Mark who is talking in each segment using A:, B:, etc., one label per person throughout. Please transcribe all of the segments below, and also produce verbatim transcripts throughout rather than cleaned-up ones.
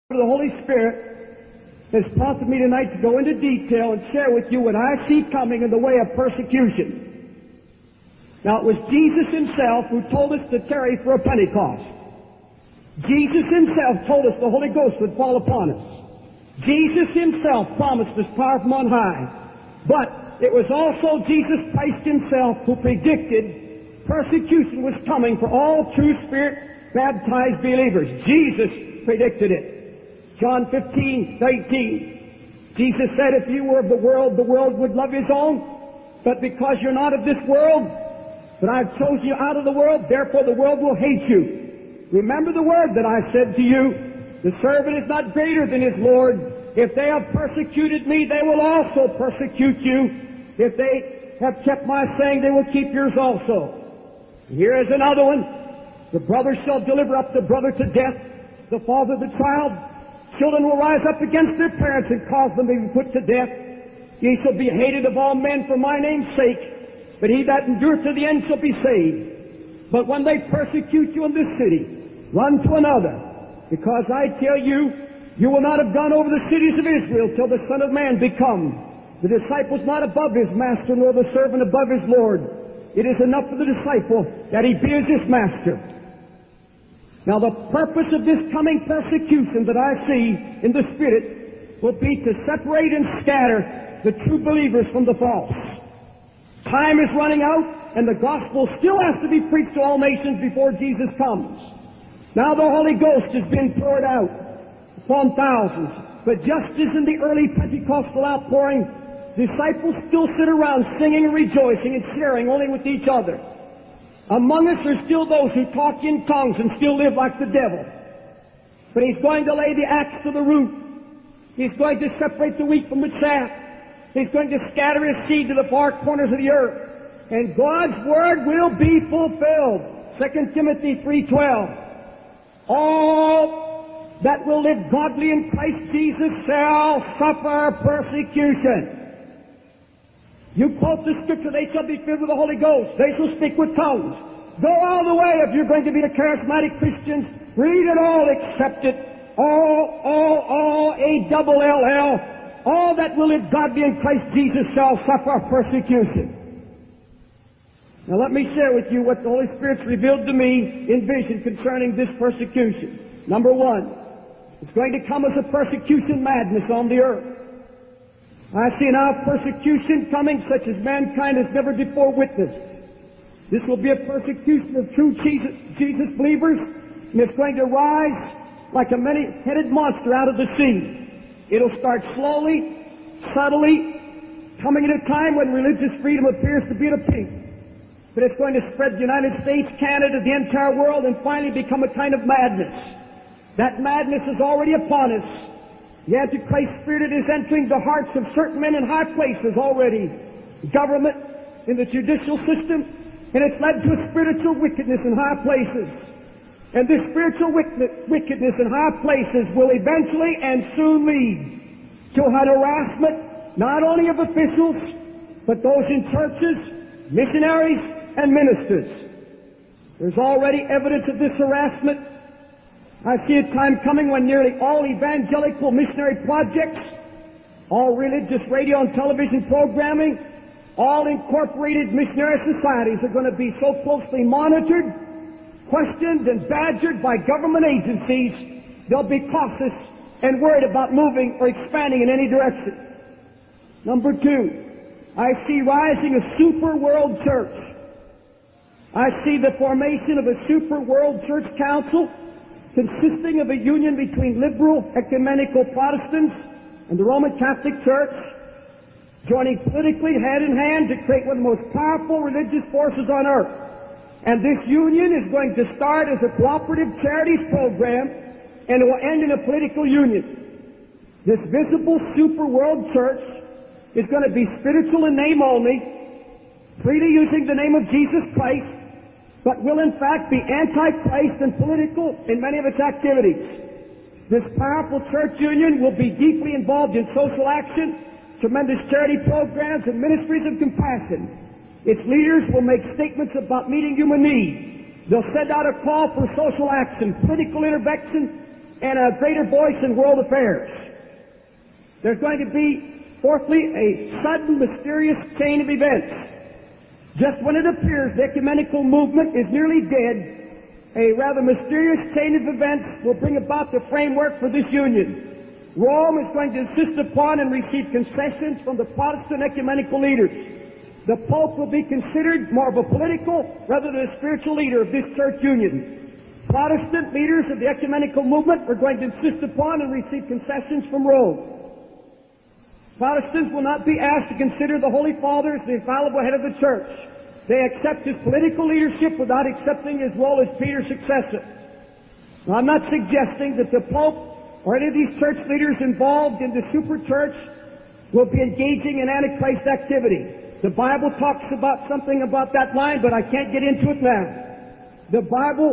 A: The Holy Spirit has prompted me tonight to go into detail and share with you what I see coming in the way of persecution. Now, it was Jesus himself who told us to tarry for a Pentecost. Jesus himself told us the Holy Ghost would fall upon us. Jesus himself promised us power from on high. But it was also Jesus Christ himself who predicted persecution was coming for all true Spirit-baptized believers. Jesus predicted it. John fifteen, eighteen. Jesus said, if you were of the world, the world would love his own. But because you're not of this world, but I've chosen you out of the world, therefore the world will hate you. Remember the word that I said to you, the servant is not greater than his Lord. If they have persecuted me, they will also persecute you. If they have kept my saying, they will keep yours also. Here is another one. The brother shall deliver up the brother to death, the father the child. Children will rise up against their parents and cause them to be put to death. Ye shall be hated of all men for my name's sake, but he that endureth to the end shall be saved. But when they persecute you in this city, run to another, because I tell you, you will not have gone over the cities of Israel till the Son of Man be come. The disciple's not above his master, nor the servant above his Lord. It is enough for the disciple that he be as his master. Now, the purpose of this coming persecution that I see in the Spirit will be to separate and scatter the true believers from the false. Time is running out, and the gospel still has to be preached to all nations before Jesus comes. Now the Holy Ghost has been poured out upon thousands, but just as in the early Pentecostal outpouring, disciples still sit around singing and rejoicing and sharing only with each other. Among us are still those who talk in tongues and still live like the devil. But he's going to lay the axe to the root. He's going to separate the wheat from the chaff. He's going to scatter his seed to the far corners of the earth. And God's word will be fulfilled. Second Timothy three twelve. All that will live godly in Christ Jesus shall suffer persecution. You quote the scripture, they shall be filled with the Holy Ghost. They shall speak with tongues. Go all the way if you're going to be a charismatic Christian. Read it all, accept it. All, all, all, A double L L. All that will live godly in Christ Jesus shall suffer persecution. Now let me share with you what the Holy Spirit's revealed to me in vision concerning this persecution. Number one, it's going to come as a persecution madness on the earth. I see now persecution coming such as mankind has never before witnessed. This will be a persecution of true Jesus, Jesus believers, and it's going to rise like a many-headed monster out of the sea. It'll start slowly, subtly, coming at a time when religious freedom appears to be at a peak. But it's going to spread the United States, Canada, the entire world, and finally become a kind of madness. That madness is already upon us. The Antichrist spirit is entering the hearts of certain men in high places already. Government, in the judicial system, and it's led to a spiritual wickedness in high places. And this spiritual wickedness in high places will eventually and soon lead to an harassment not only of officials, but those in churches, missionaries, and ministers. There's already evidence of this harassment. I see a time coming when nearly all evangelical missionary projects, all religious radio and television programming, all incorporated missionary societies are going to be so closely monitored, questioned, and badgered by government agencies, they'll be cautious and worried about moving or expanding in any direction. Number two, I see rising a super world church. I see the formation of a super world church council consisting of a union between liberal ecumenical Protestants and the Roman Catholic Church, joining politically hand in hand to create one of the most powerful religious forces on earth. And this union is going to start as a cooperative charities program, and it will end in a political union. This visible super world church is going to be spiritual in name only, freely using the name of Jesus Christ, but will in fact be anti-Christ and political in many of its activities. This powerful church union will be deeply involved in social action, tremendous charity programs, and ministries of compassion. Its leaders will make statements about meeting human needs. They'll send out a call for social action, political intervention, and a greater voice in world affairs. There's going to be, fourthly, a sudden, mysterious chain of events. Just when it appears the ecumenical movement is nearly dead, a rather mysterious chain of events will bring about the framework for this union. Rome is going to insist upon and receive concessions from the Protestant ecumenical leaders. The Pope will be considered more of a political rather than a spiritual leader of this church union. Protestant leaders of the ecumenical movement are going to insist upon and receive concessions from Rome. Protestants will not be asked to consider the Holy Father as the infallible head of the church. They accept his political leadership without accepting his role as Peter's successor. Now, I'm not suggesting that the Pope or any of these church leaders involved in the super church will be engaging in Antichrist activity. The Bible talks about something about that line, but I can't get into it now. The Bible,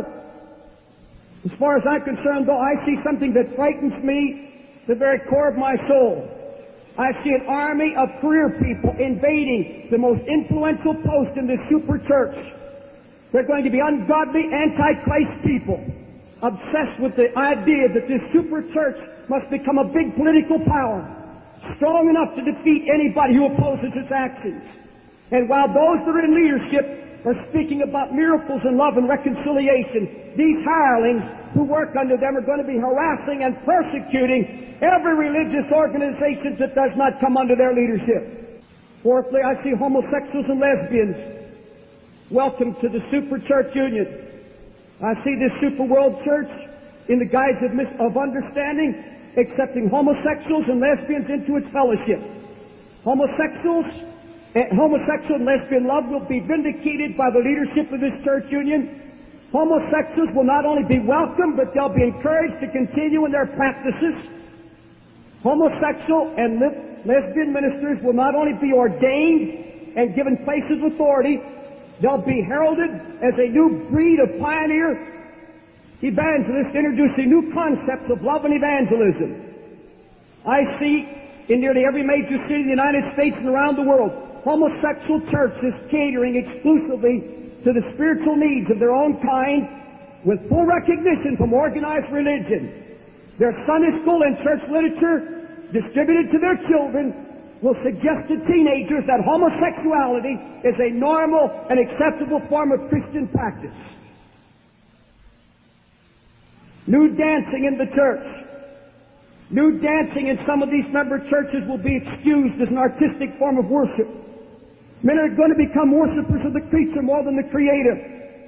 A: as far as I'm concerned, though, I see something that frightens me to the very core of my soul. I see an army of career people invading the most influential post in this super church. They're going to be ungodly, anti-Christ people, obsessed with the idea that this super church must become a big political power, strong enough to defeat anybody who opposes its actions. And while those that are in leadership are speaking about miracles and love and reconciliation, these hirelings who work under them are going to be harassing and persecuting every religious organization that does not come under their leadership. Fourthly, I see homosexuals and lesbians welcome to the super church union. I see this super world church in the guise of, mis- of understanding, accepting homosexuals and lesbians into its fellowship. Homosexuals, eh, homosexual and lesbian love will be vindicated by the leadership of this church union. Homosexuals will not only be welcomed, but they'll be encouraged to continue in their practices. Homosexual and lesbian ministers will not only be ordained and given places of authority, they'll be heralded as a new breed of pioneer evangelists introducing new concepts of love and evangelism. I see in nearly every major city in the United States and around the world, homosexual churches catering exclusively to the spiritual needs of their own kind with full recognition from organized religion. Their Sunday school and church literature distributed to their children will suggest to teenagers that homosexuality is a normal and acceptable form of Christian practice. Nude dancing in the church. Nude dancing in some of these member churches will be excused as an artistic form of worship. Men are going to become worshipers of the creature more than the Creator.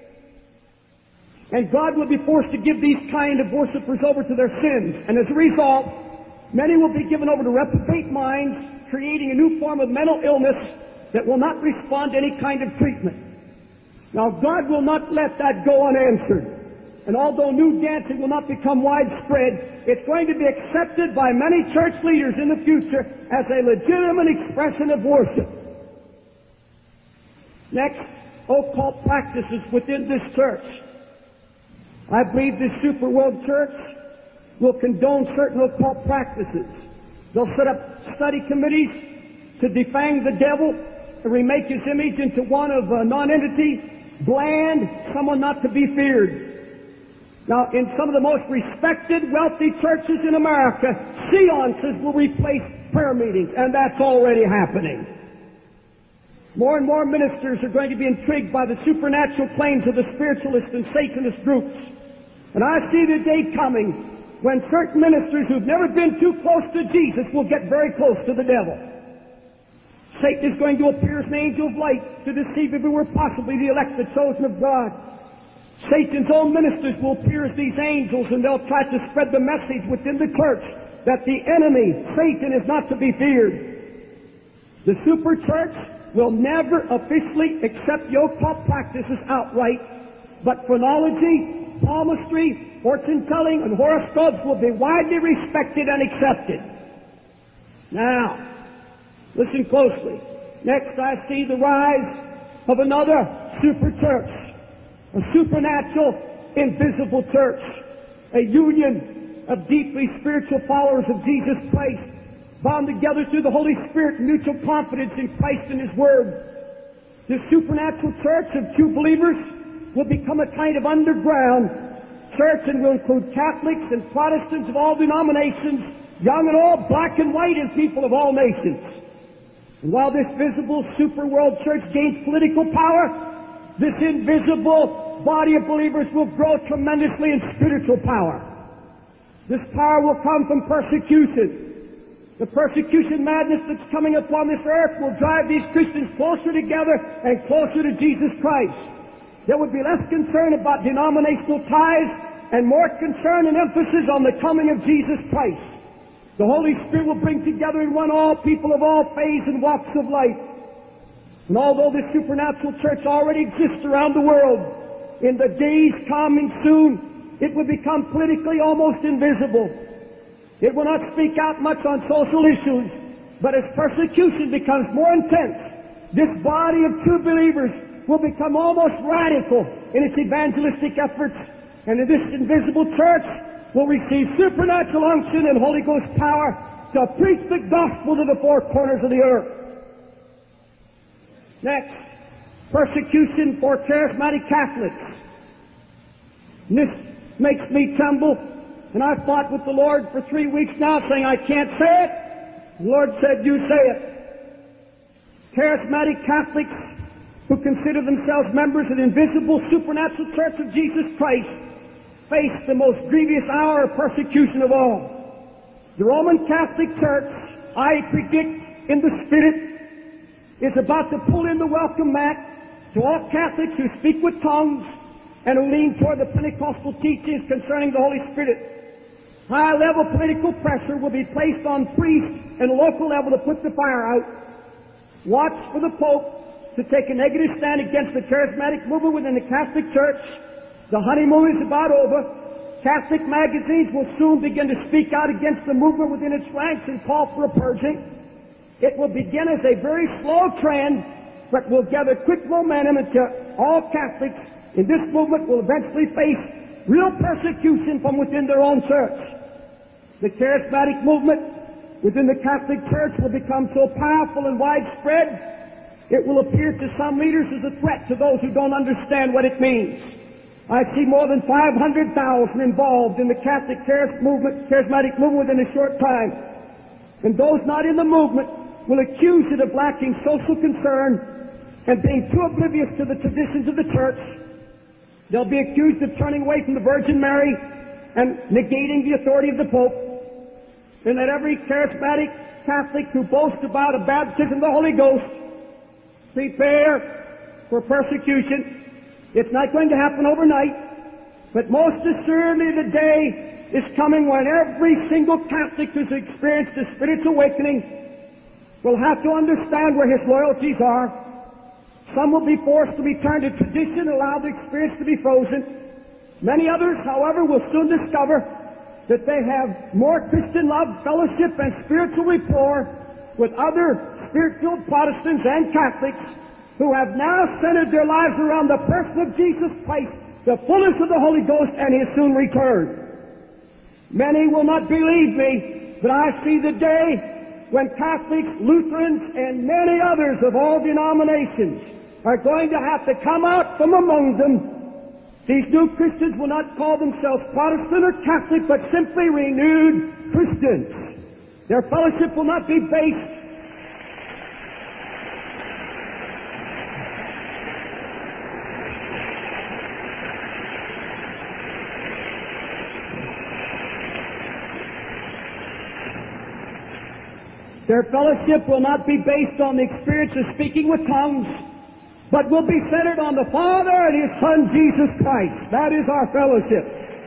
A: And God will be forced to give these kind of worshipers over to their sins. And as a result, many will be given over to reprobate minds, creating a new form of mental illness that will not respond to any kind of treatment. Now, God will not let that go unanswered. And although nude dancing will not become widespread, it's going to be accepted by many church leaders in the future as a legitimate expression of worship. Next, occult practices within this church. I believe this super world church will condone certain occult practices. They'll set up study committees to defang the devil and remake his image into one of a non-entity, bland, someone not to be feared. Now, in some of the most respected, wealthy churches in America, seances will replace prayer meetings, and that's already happening. More and more ministers are going to be intrigued by the supernatural claims of the spiritualist and Satanist groups. And I see the day coming when certain ministers who've never been too close to Jesus will get very close to the devil. Satan is going to appear as an angel of light to deceive if it were possibly the elect, the chosen of God. Satan's own ministers will appear as these angels, and they'll try to spread the message within the church that the enemy, Satan, is not to be feared. The super church will never officially accept the occult practices outright, but phrenology, palmistry, fortune-telling, and horoscopes will be widely respected and accepted. Now, listen closely. Next, I see the rise of another super church, a supernatural, invisible church, a union of deeply spiritual followers of Jesus Christ, bound together through the Holy Spirit, mutual confidence in Christ and His Word. This supernatural church of true believers will become a kind of underground, church, and will include Catholics and Protestants of all denominations, young and old, black and white, and people of all nations. And while this visible super-world church gains political power, this invisible body of believers will grow tremendously in spiritual power. This power will come from persecution. The persecution madness that's coming upon this earth will drive these Christians closer together and closer to Jesus Christ. There would be less concern about denominational ties and more concern and emphasis on the coming of Jesus Christ. The Holy Spirit will bring together in one all people of all faiths and walks of life. And although this supernatural church already exists around the world, in the days coming soon, it will become politically almost invisible. It will not speak out much on social issues, but as persecution becomes more intense, this body of true believers will become almost radical in its evangelistic efforts, and in this invisible church will receive supernatural unction and Holy Ghost power to preach the gospel to the four corners of the earth. Next, persecution for charismatic Catholics. And this makes me tremble. And I've fought with the Lord for three weeks now saying I can't say it. The Lord said, you say it. Charismatic Catholics who consider themselves members of the invisible supernatural church of Jesus Christ face the most grievous hour of persecution of all. The Roman Catholic Church, I predict in the Spirit, is about to pull in the welcome mat to all Catholics who speak with tongues and who lean toward the Pentecostal teachings concerning the Holy Spirit. High-level political pressure will be placed on priests and local level to put the fire out. Watch for the Pope to take a negative stand against the charismatic movement within the Catholic Church. The honeymoon is about over. Catholic magazines will soon begin to speak out against the movement within its ranks and call for a purging. It will begin as a very slow trend, but will gather quick momentum until all Catholics in this movement will eventually face real persecution from within their own church. The charismatic movement within the Catholic Church will become so powerful and widespread, it will appear to some leaders as a threat to those who don't understand what it means. I see more than five hundred thousand involved in the Catholic charis movement, charismatic movement within a short time. And those not in the movement will accuse it of lacking social concern and being too oblivious to the traditions of the church. They'll be accused of turning away from the Virgin Mary and negating the authority of the Pope. And that every charismatic Catholic who boasts about a baptism of the Holy Ghost prepare for persecution. It's not going to happen overnight, but most assuredly the day is coming when every single Catholic who's experienced a spiritual awakening will have to understand where his loyalties are. Some will be forced to return to tradition, allow the experience to be frozen. Many others, however, will soon discover that they have more Christian love, fellowship, and spiritual rapport with other spirit-filled Protestants and Catholics who have now centered their lives around the person of Jesus Christ, the fullness of the Holy Ghost, and His soon return. Many will not believe me, but I see the day when Catholics, Lutherans, and many others of all denominations are going to have to come out from among them. These new Christians will not call themselves Protestant or Catholic, but simply renewed Christians. Their fellowship will not be based Their fellowship will not be based on the experience of speaking with tongues, but will be centered on the Father and His Son, Jesus Christ. That is our fellowship.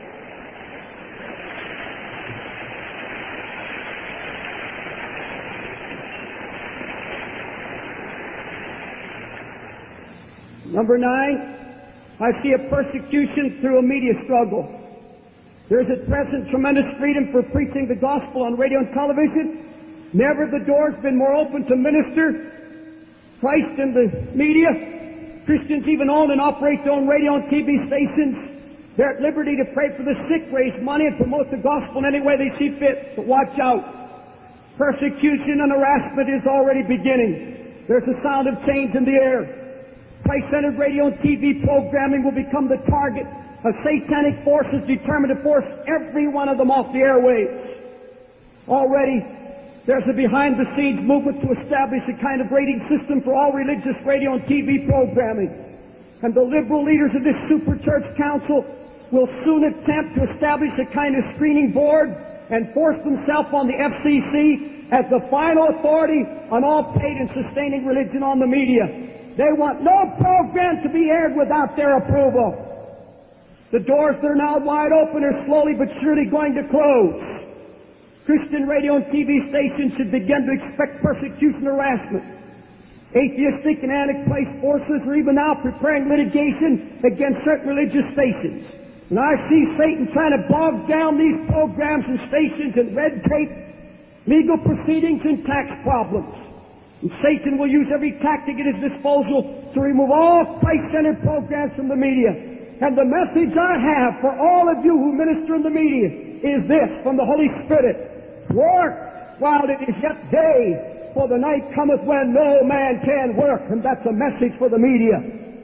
A: Number nine, I see a persecution through a media struggle. There is at present tremendous freedom for preaching the gospel on radio and television. Never have the doors been more open to minister Christ in the media. Christians even own and operate their own radio and T V stations. They're at liberty to pray for the sick, raise money, and promote the gospel in any way they see fit. But watch out. Persecution and harassment is already beginning. There's a sound of change in the air. Christ-centered radio and T V programming will become the target of satanic forces determined to force every one of them off the airwaves. Already, there's a behind-the-scenes movement to establish a kind of rating system for all religious radio and T V programming. And the liberal leaders of this super church council will soon attempt to establish a kind of screening board and force themselves on the F C C as the final authority on all paid and sustaining religion on the media. They want no program to be aired without their approval. The doors that are now wide open are slowly but surely going to close. Christian radio and T V stations should begin to expect persecution and harassment. Atheistic and antichrist forces are even now preparing litigation against certain religious stations. And I see Satan trying to bog down these programs and stations in red tape, legal proceedings, and tax problems. And Satan will use every tactic at his disposal to remove all Christ-centered programs from the media. And the message I have for all of you who minister in the media is this from the Holy Spirit: work while it is yet day, for the night cometh when no man can work. And that's a message for the media.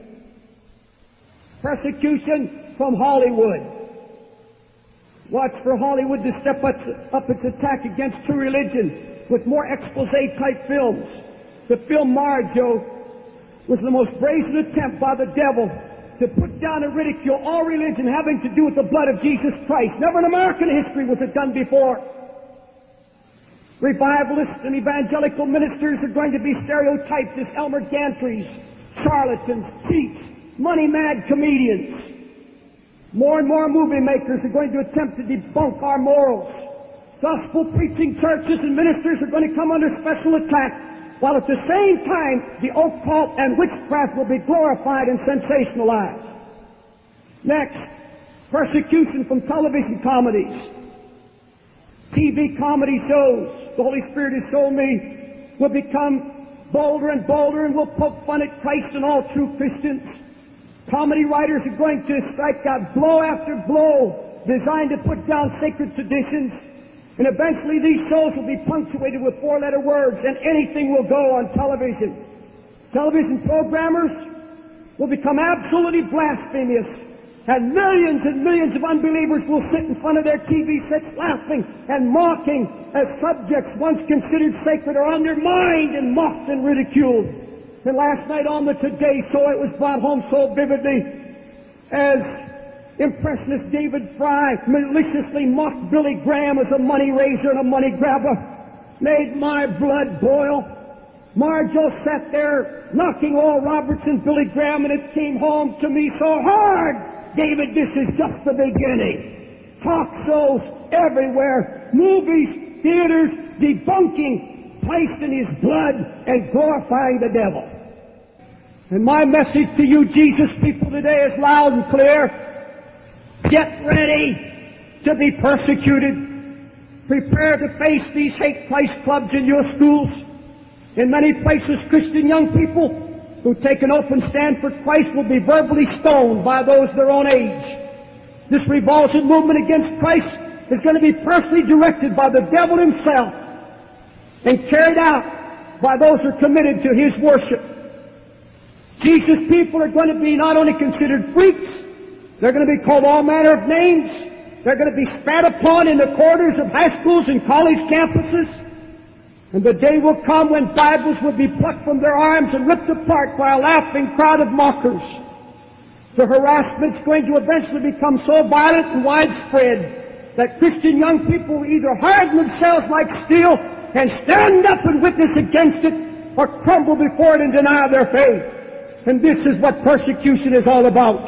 A: Persecution from Hollywood. Watch for Hollywood to step up its attack against true religion with more expose-type films. The film Marjo was the most brazen attempt by the devil to put down and ridicule all religion having to do with the blood of Jesus Christ. Never in American history was it done before. Revivalists and evangelical ministers are going to be stereotyped as Elmer Gantrys, charlatans, cheats, money-mad comedians. More and more movie makers are going to attempt to debunk our morals. Gospel-preaching churches and ministers are going to come under special attack, while at the same time the occult and witchcraft will be glorified and sensationalized. Next, persecution from television comedies. T V comedy shows, the Holy Spirit has shown me, will become bolder and bolder and will poke fun at Christ and all true Christians. Comedy writers are going to strike out blow after blow designed to put down sacred traditions. And eventually these shows will be punctuated with four-letter words, and anything will go on television. Television programmers will become absolutely blasphemous, and millions and millions of unbelievers will sit in front of their T V sets laughing and mocking as subjects once considered sacred are undermined and mocked and ridiculed. And last night on the Today Show it was brought home so vividly as impressionist David Fry maliciously mocked Billy Graham as a money raiser and a money grabber. Made my blood boil. Marjo sat there knocking Oral Roberts and Billy Graham, and it came home to me so hard. David, this is just the beginning. Talk shows everywhere, movies, theaters, debunking, placed in his blood and glorifying the devil. And my message to you, Jesus people, today is loud and clear. Get ready to be persecuted. Prepare to face these hate Christ clubs in your schools. In many places, Christian young people who take an open stand for Christ will be verbally stoned by those their own age. This revulsion movement against Christ is going to be personally directed by the devil himself and carried out by those who are committed to his worship. Jesus' people are going to be not only considered freaks, they're going to be called all manner of names. They're going to be spat upon in the corridors of high schools and college campuses. And the day will come when Bibles will be plucked from their arms and ripped apart by a laughing crowd of mockers. The harassment's going to eventually become so violent and widespread that Christian young people will either harden themselves like steel and stand up and witness against it, or crumble before it and deny their faith. And this is what persecution is all about.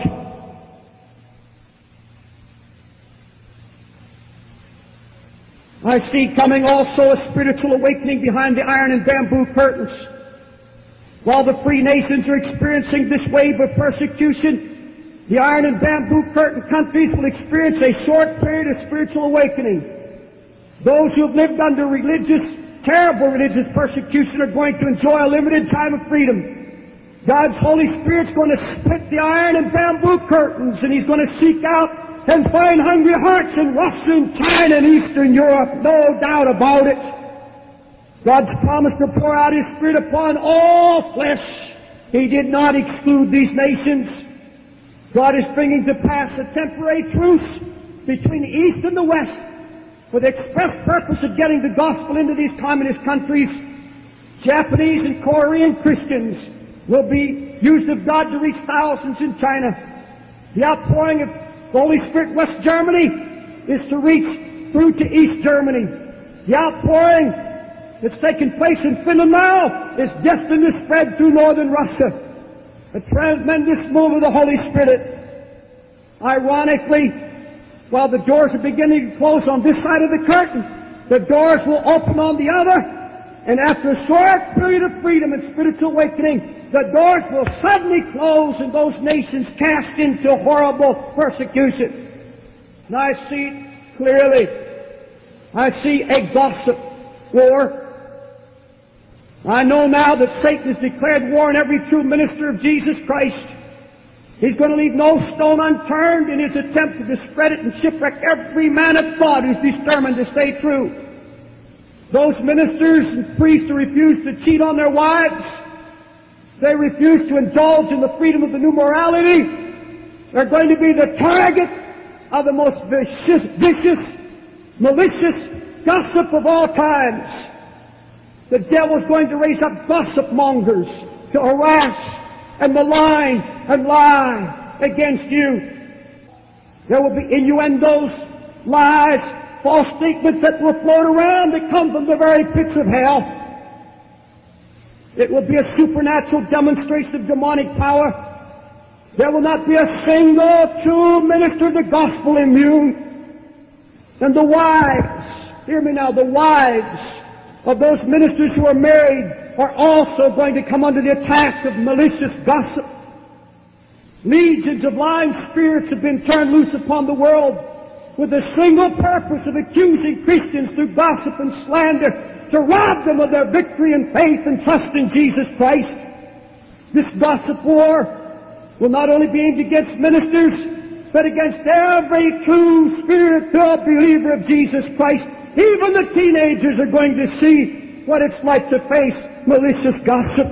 A: I see coming also a spiritual awakening behind the iron and bamboo curtains. While the free nations are experiencing this wave of persecution, the iron and bamboo curtain countries will experience a short period of spiritual awakening. Those who have lived under religious, terrible religious persecution are going to enjoy a limited time of freedom. God's Holy Spirit's going to split the iron and bamboo curtains, and He's going to seek out and find hungry hearts in Western China and Eastern Europe, no doubt about it. God's promised to pour out His Spirit upon all flesh. He did not exclude these nations. God is bringing to pass a temporary truce between the East and the West for the express purpose of getting the gospel into these communist countries. Japanese and Korean Christians will be used of God to reach thousands in China. The outpouring of the Holy Spirit in West Germany is to reach through to East Germany. The outpouring that's taking place in Finland now is destined to spread through northern Russia. A tremendous move of the Holy Spirit. Ironically, while the doors are beginning to close on this side of the curtain, the doors will open on the other, and after a short period of freedom and spiritual awakening, the doors will suddenly close and those nations cast into horrible persecution. And I see it clearly. I see a gossip war. I know now that Satan has declared war on every true minister of Jesus Christ. He's going to leave no stone unturned in his attempt to discredit and shipwreck every man of God who's determined to stay true. Those ministers and priests who refuse to cheat on their wives, they refuse to indulge in the freedom of the new morality, they're going to be the target of the most vicious, vicious, malicious gossip of all times. The devil's going to raise up gossip mongers to harass and malign and lie against you. There will be innuendos, lies, false statements that will float around that come from the very pits of hell. It will be a supernatural demonstration of demonic power. There will not be a single true minister of the gospel immune. And the wives, hear me now, the wives of those ministers who are married are also going to come under the attack of malicious gossip. Legions of lying spirits have been turned loose upon the world with the single purpose of accusing Christians through gossip and slander to rob them of their victory and faith and trust in Jesus Christ. This gossip war will not only be aimed against ministers, but against every true Spirit-filled believer of Jesus Christ. Even the teenagers are going to see what it's like to face malicious gossip.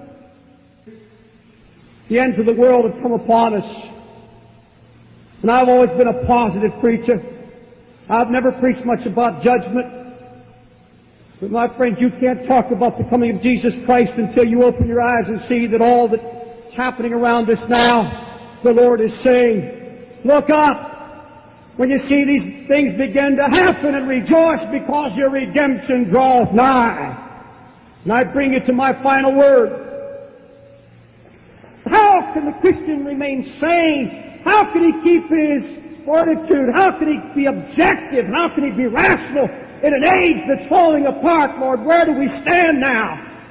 A: The ends of the world have come upon us. And I've always been a positive preacher. I've never preached much about judgment. But my friends, you can't talk about the coming of Jesus Christ until you open your eyes and see that all that's happening around us now, the Lord is saying, look up. When you see these things begin to happen, and rejoice because your redemption draws nigh. And I bring it to my final word. How can the Christian remain sane? How can he keep his fortitude? How can he be objective? How can he be rational in an age that's falling apart, Lord? Where do we stand now?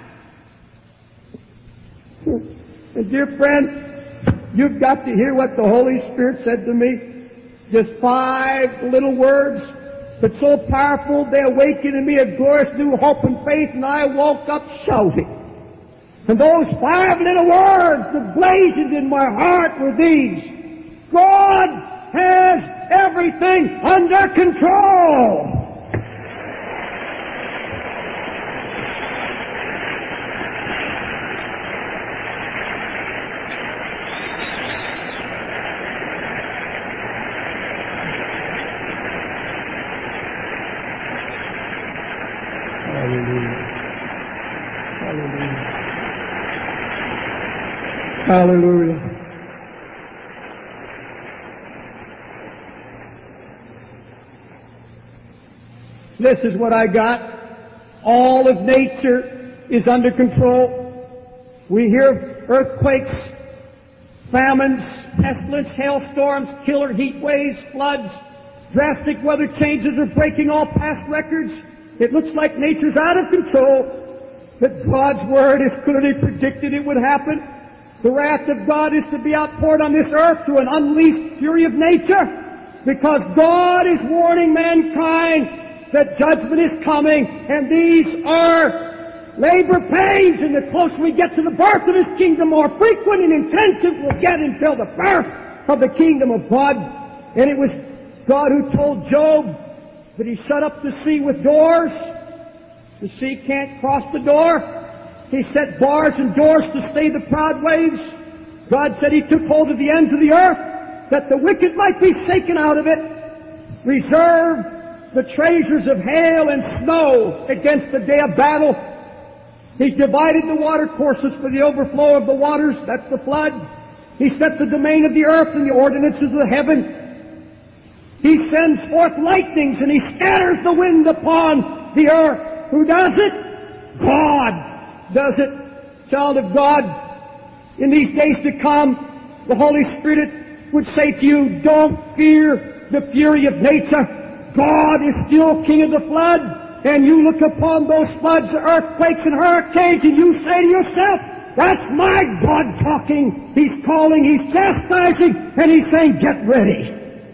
A: And dear friend, you've got to hear what the Holy Spirit said to me. Just five little words, but so powerful they awakened in me a glorious new hope and faith, and I woke up shouting. And those five little words that blazoned in my heart were these: God has everything under control. Hallelujah. This is what I got. All of nature is under control. We hear earthquakes, famines, pestilence, hailstorms, killer heat waves, floods, drastic weather changes are breaking all past records. It looks like nature's out of control, but God's Word has clearly predicted it would happen. The wrath of God is to be outpoured on this earth through an unleashed fury of nature, because God is warning mankind that judgment is coming, and these are labor pains, and the closer we get to the birth of His kingdom, more frequent and intensive we'll get until the birth of the kingdom of God. And it was God who told Job that He shut up the sea with doors. The sea can't cross the door. He set bars and doors to stay the proud waves. God said He took hold of the ends of the earth that the wicked might be shaken out of it, reserved the treasures of hail and snow against the day of battle. He divided the water courses for the overflow of the waters, that's the flood. He set the domain of the earth and the ordinances of the heaven. He sends forth lightnings and He scatters the wind upon the earth. Who does it? God does it. Child of God, in these days to come, the Holy Spirit would say to you, don't fear the fury of nature. God is still King of the flood. And you look upon those floods, earthquakes and hurricanes, and you say to yourself, that's my God talking. He's calling, He's chastising, and He's saying, get ready.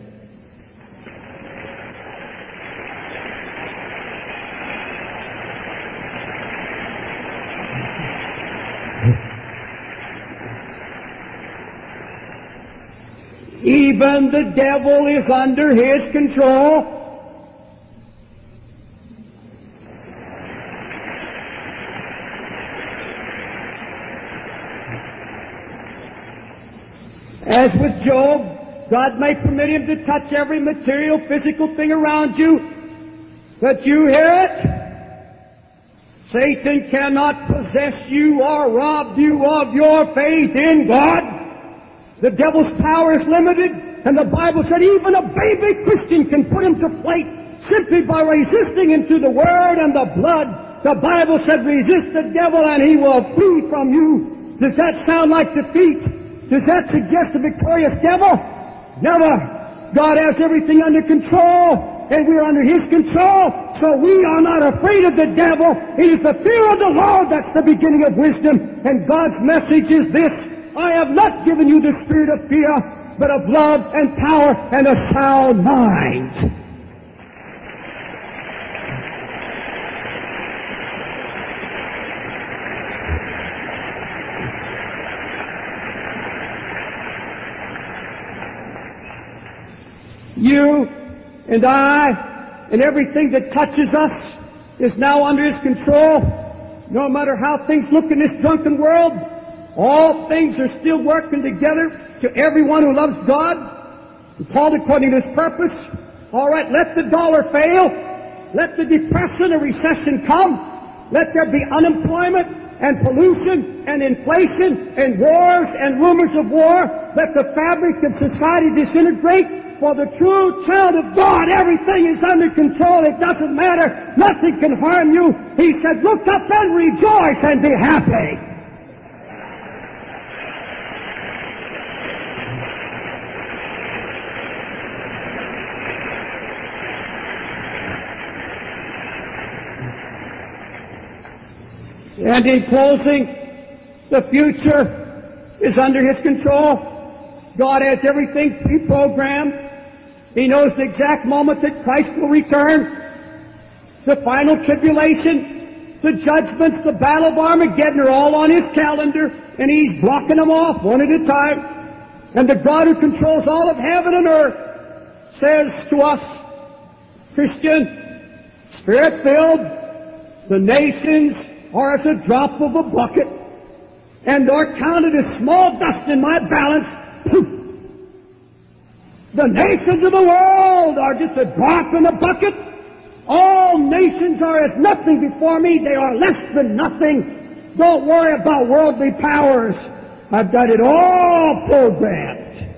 A: Even the devil is under His control. As with Job, God may permit him to touch every material, physical thing around you, but you hear it? Satan cannot possess you or rob you of your faith in God. The devil's power is limited, and the Bible said even a baby Christian can put him to flight simply by resisting him to the Word and the blood. The Bible said resist the devil and he will flee from you. Does that sound like defeat? Does that suggest a victorious devil? Never. God has everything under control, and we're under His control, so we are not afraid of the devil. It is the fear of the Lord that's the beginning of wisdom, and God's message is this: I have not given you the spirit of fear, but of love and power and a sound mind. You and I and everything that touches us is now under His control. No matter how things look in this drunken world, all things are still working together to everyone who loves God, called according to His purpose. All right, let the dollar fail. Let the depression and recession come. Let there be unemployment and pollution and inflation and wars and rumors of war. Let the fabric of society disintegrate. For the true child of God, everything is under control. It doesn't matter. Nothing can harm you. He said, look up and rejoice and be happy. And in closing, the future is under His control. God has everything pre-programmed. He knows the exact moment that Christ will return. The final tribulation, the judgments, the battle of Armageddon are all on His calendar, and He's blocking them off one at a time. And the God who controls all of heaven and earth says to us, Christian, Spirit-filled, the nations are as a drop of a bucket, and are counted as small dust in my balance. Poof! The nations of the world are just a drop in a bucket. All nations are as nothing before me. They are less than nothing. Don't worry about worldly powers. I've got it all programmed.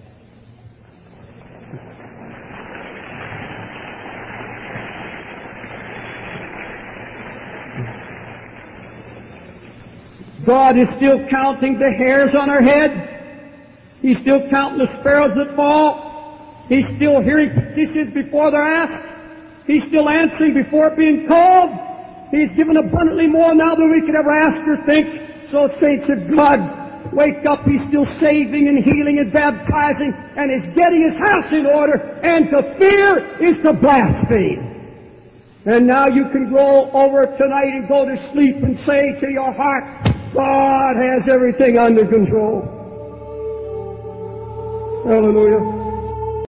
A: God is still counting the hairs on our head. He's still counting the sparrows that fall. He's still hearing petitions before they're asked. He's still answering before being called. He's given abundantly more now than we could ever ask or think. So, saints of God, wake up. He's still saving and healing and baptizing, and is getting His house in order. And to fear is to blaspheme. And now you can roll over tonight and go to sleep and say to your heart, God has everything under control. Hallelujah.